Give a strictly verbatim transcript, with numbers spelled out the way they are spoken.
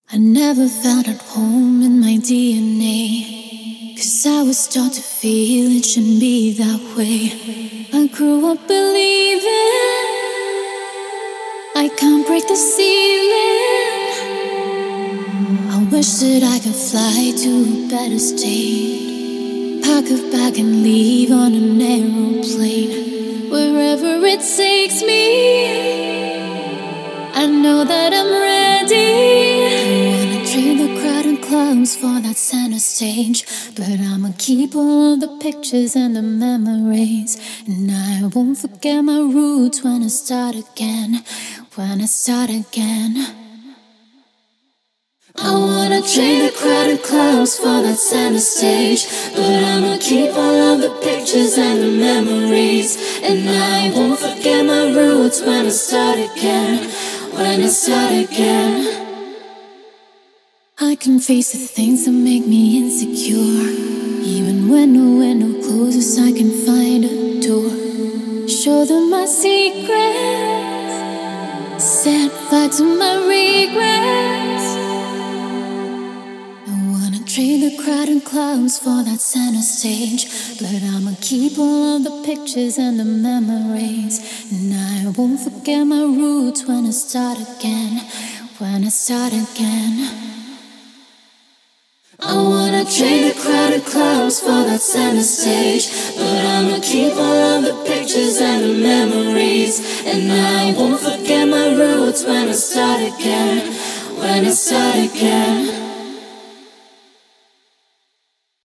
I never felt at home in my D N A, 'cause I was taught to feel it shouldn't be that way. I grew up believing I can't break the ceiling. I wish that I could fly to a better state, pack a bag and leave on an aeroplane. Wherever it takes me, I know that I'm ready. Trade the crowd and clowns for that center stage, but I'ma keep all of the pictures and the memories, and I won't forget my roots when I start again. When I start again, I wanna trade the crowd and clowns for that center stage, but I'ma keep all of the pictures and the memories, and I won't forget my roots when I start again. When I start again. I can face the things that make me insecure. Even when the window closes, I can find a door. Show them my secrets, set fire to my regrets. I wanna trade the crowd and clowns for that center stage, but I'ma keep all of the pictures and the memories, and I won't forget my roots when I start again. When I start again. I wanna trade the crowd and clowns for that center stage, but I'ma keep all of the pictures and the memories, and I won't forget my roots when I start again. When I start again.